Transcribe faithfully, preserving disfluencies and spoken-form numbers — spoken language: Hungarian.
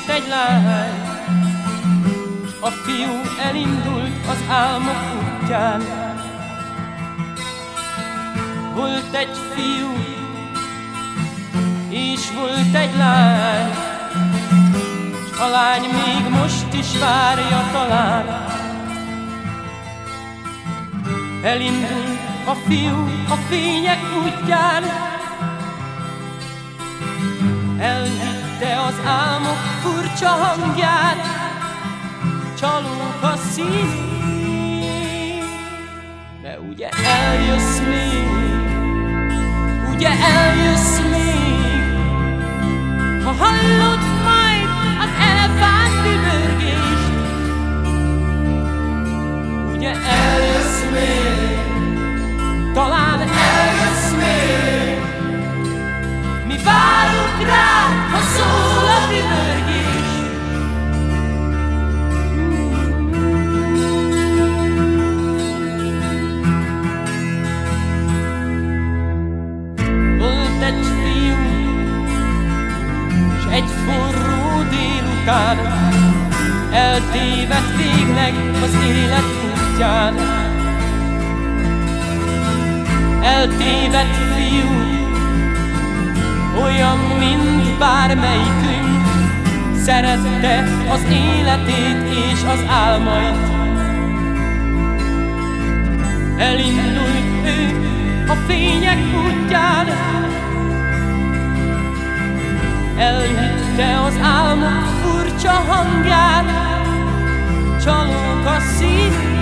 volt egy lány, a fiú elindult az álmok útján. Volt egy fiú, és volt egy lány, s a lány még most is várja talán. Elindult a fiú a fények útján, elhitte az álmok furcsa hangját, csalók a szív. De ugye eljössz még, ugye eljössz még, ha hallod majd az elefánt dübörgést. Ugye eljössz még, talán eljössz még, mi várunk rád, ha szól a dübörgés. Volt egy fiú, s egy forró délután eltévedt végleg az élet útján. Eltévedt fiú, olyan, mint bármelyikünk, szerette az életét és az álmait. Elindult ő a fények útján, elhitte az álmok furcsa hangját, csalók a szív.